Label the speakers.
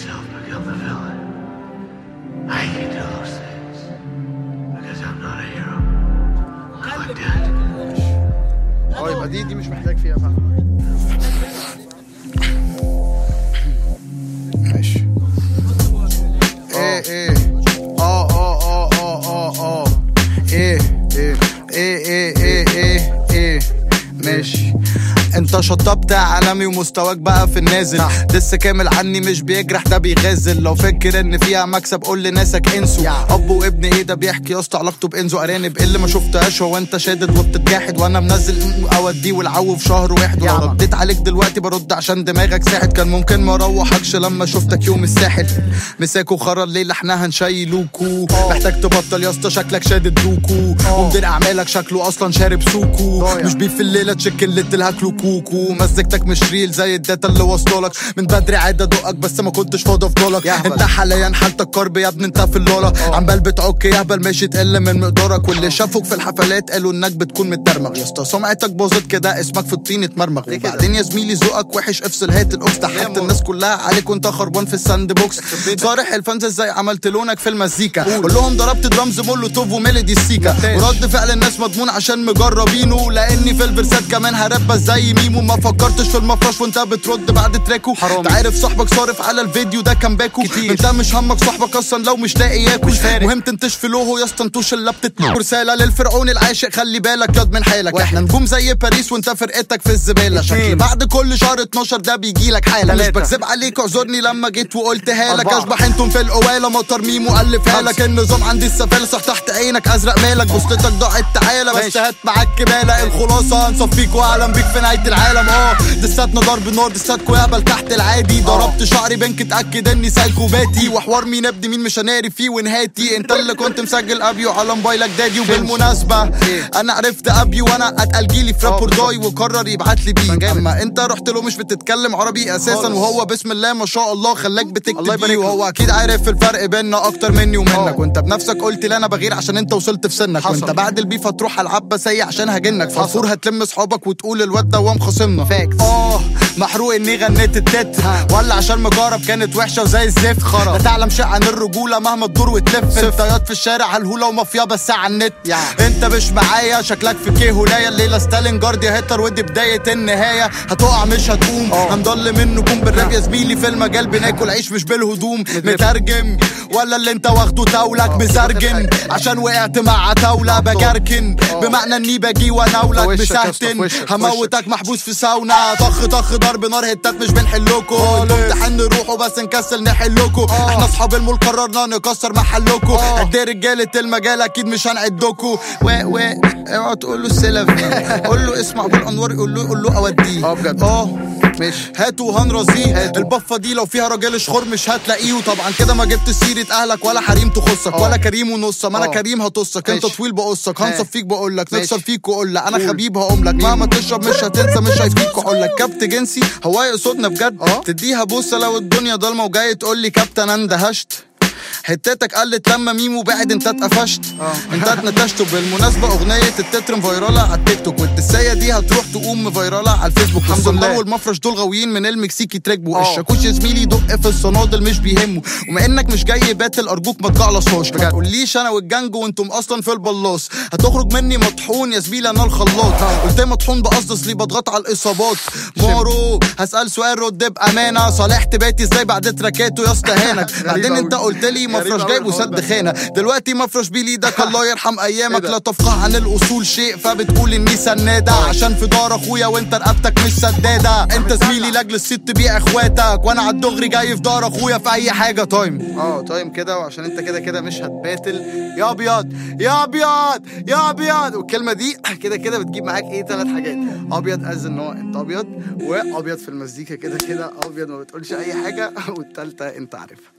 Speaker 1: yourself become the villain. I can do those things because I'm not a hero. I'm like that.
Speaker 2: يبقى دي مش محتاج فيها فهم. ماشي. ماشي. انت شطبت عالمي ومستواك بقى في النازل. لسه كامل عني مش بيجرح ده بيغازل. لو فاكر ان فيها مكسب قول لناسك انسوا. اب وابن ايه ده بيحكي يا اسطى علاقته بانزو ارانب اللي ما شفتهاش. هو انت شادد وبتتجاحد وانا منزل اوديه والعو في شهر واحد. ولو رديت عليك دلوقتي برد عشان دماغك ساحت. كان ممكن ما اروحكش لما شفتك يوم الساحل. مساكو خرر ليله احنا هنشيلوكو. محتاج تبطل يا اسطى شكلك شادد دوكو. ومدير اعمالك شكله اصلا شارب سوكو. مش بيف الليله تشك اللي تلهكلو كوكو. مزجتك مش ريل زي الداتا اللي وصلولك من بدري. عادة دقك بس ما كنتش فاضي افضلك. انت حاليا حالتك كرب يا ابني انت في اللولا. عمال بتعك يهبل ماشي تقل من مقدارك. واللي شافوك في الحفلات قالوا انك بتكون متدرمغ. يا اسطى سمعتك باظت كده اسمك في الطين اتمرمغ. وبعدين يا زميلي ذوقك وحش افصل هات الاوكس. ضحكت الناس كلها عليك وانت خربان في الساند بوكس. صارح الفانز ازاي عملت لونك في المزيكا. قول لهم ضربت درامز مولوتوف وميلودي السيكا. ورد فعل الناس مضمون عشان مجربينه. لاني في الفيرسات كمان هربس زي ميمو. ما فكرتش في المفرش وانت بترد بعد تراكو. انت عارف صاحبك صارف على الفيديو ده كان باكو كتير. انت مش همك صاحبك اصلا لو مش لاقي ياكل. مهم تنتش في لوهو يا اسطى انتوش اللي بتتنور. رساله للفرعون العاشق خلي بالك ياض من حالك. احنا نجوم زي باريس وانت فرقتك في الزباله. شكل بعد كل شهر 12 ده بيجيلك حاله. مش بكذب عليك اعذرني لما جيت وقلتها لك. اشبح انتم في القواله مطر ميم والفها لك. النظام عندي السفالة صح تحت عينك ازرق مالك. بوستتك ضاعت تعالى بس هات معاك كبالة. الخلاصه هنصفيك واعلم بيك في نهايه العالم. دساتنا ضرب نار دساتكو يقبل تحت العادي. ضربت شعري بنك اتاكد اني سايكوباتي. وحوار مين ابني مين مش هناري فيه ونهاتي. انت اللي كنت مسجل ابيو على موبايلك دادي. وبالمناسبه انا عرفت ابيو وانا اتقل جيلي في راب داي وقرر يبعت لي بيه. اما انت رحت له مش بتتكلم عربي اساسا. وهو بسم الله ما شاء الله خلاك بتكتب بيه. وهو اكيد عارف الفرق بيننا اكتر مني ومنك. وانت بنفسك قلت لي انا بغير عشان انت وصلت في سنك. وانت بعد البيف هتروح العب بسي عشان هجنك. فرفور هتلم اصحابك وتقول الواد ده هو مخاصمنا. محروق اني غنيت التت. ولا عشان مجرب كانت وحشه وزي الزفت. لا تعلم شيء عن الرجوله مهما تدور وتلف. انت ياض في الشارع هالهوله ومافيا بس على النت. انت مش معايا شكلك في كيه هولايا. الليله ستالين جارد يا هتلر ودي بدايه النهايه. هتقع مش هتقوم. هنضل من نجوم بالراب يا زميلي في المجال. بناكل عيش مش بالهدوم. مترجم ولا اللي انت واخده تولك مزرجن. عشان وقعت مع تولة بجركن. بمعنى اني باجي واناولك مسهتن. هموتك محبوس في ساونا. طخ طخ ضرب نار هتات مش بنحلكو. انتم امتحان نروحوا بس نكسل نحلكو. احنا اصحاب المول قررنا نكسر محلكو. قد ايه رجالة المجال اكيد مش هنعدكو. اوعى تقول له السلف. قول له اسمع ابو الانوار قول له اوديه. بجد ماشي هاتوا هنرازيه. البفه دي لو فيها راجل شخور مش هتلاقيه. وطبعا كده ما جبت سيره اهلك ولا حريم تخصك. ولا كريم ونص ما انا كريم هتصك. انت طويل بقصك هنصفيك بقولك. نكسر فيك وقول انا خبيب هقوملك. مهما تشرب مش هتنسى مش هيفيك وحولك. كبت جنسي هو يقصدنا بجد. تديها بوسه لو الدنيا ضلمه وجاي تقول لي كابتن انا اندهشت. حتتك قلت لما ميمو بعد انت اتقفشت. انت اتنتشت. بالمناسبه اغنيه التتر فايراله على التيك توك. والتسايه دي هتروح تقوم فايراله على الفيسبوك. الحمد لله والمفرش دول غاويين من المكسيكي تركبوا. الشاكوش يا زميلي دق في الصنادل مش بيهمه. وما انك مش جاي باتل ارجوك ما تجعلصهاش. ما تقوليش انا والجنج وانتم اصلا في البلاص. هتخرج مني مطحون يا زميلي انا الخلاط. قلت مطحون بقصد اصلي بضغط على الاصابات. مارو هسال سؤال رد بامانه. صالحت بيتي ازاي بعد تراكاته يا اسطى هانك. بعدين انت قلت لي مفرش جايب وسد خانه. دلوقتي مفرش بيليدك الله يرحم ايامك. لا تفقه عن الاصول شيء فبتقول اني سناده. عشان في دار اخويا وانت رقبتك مش سداده. انت زميلي لاجل الست تبيع اخواتك. وانا على الدغري جاي في دار اخويا في اي حاجه. تايم كده. وعشان انت كده مش هتباتل يا ابيض يا ابيض يا ابيض. والكلمه دي كده بتجيب معاك ايه 3 حاجات. ابيض از ان هو انت ابيض. وابيض في المزيكا كده ابيض ما بتقولش اي حاجه. والتالتة انت عارفها.